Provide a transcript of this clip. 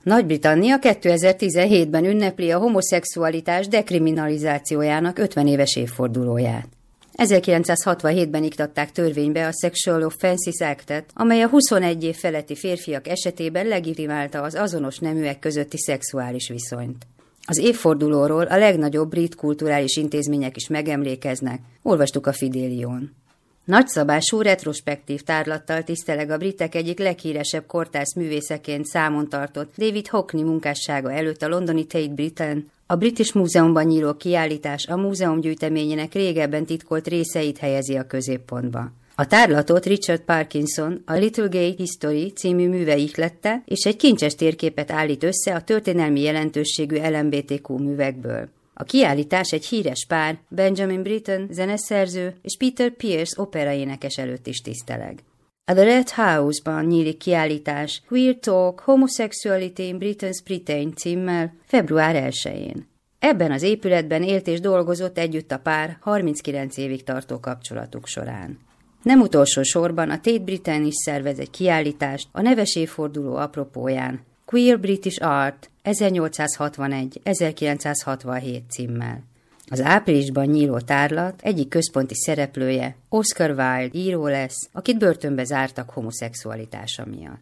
Nagy-Britannia 2017-ben ünnepli a homoszexualitás dekriminalizációjának 50 éves évfordulóját. 1967-ben iktatták törvénybe a Sexual Offences Act-et, amely a 21 év feletti férfiak esetében legitimálta az azonos neműek közötti szexuális viszonyt. Az évfordulóról a legnagyobb brit kulturális intézmények is megemlékeznek, olvastuk a Fidélión. Nagyszabású retrospektív tárlattal tiszteleg a britek egyik leghíresebb kortárs művészeként számon tartott David Hockney munkássága előtt a londoni Tate Britain. A British Múzeumban nyíló kiállítás a múzeum gyűjteményének régebben titkolt részeit helyezi a középpontba. A tárlatot Richard Parkinson a Little Gay History című műve ihlette, és egy kincses térképet állít össze a történelmi jelentőségű LMBTQ művekből. A kiállítás egy híres pár, Benjamin Britten zeneszerző és Peter Pierce operaénekes előtt is tiszteleg. A The Red House-ban nyílik kiállítás Queer Talk Homosexuality in Britain's Britain címmel február 1-én. Ebben az épületben élt és dolgozott együtt a pár 39 évig tartó kapcsolatuk során. Nem utolsó sorban a Tate Britain is szervez egy kiállítást a neves évforduló apropóján, Queer British Art 1861-1967 címmel. Az áprilisban nyíló tárlat egyik központi szereplője Oscar Wilde író lesz, akit börtönbe zártak homoszexualitása miatt.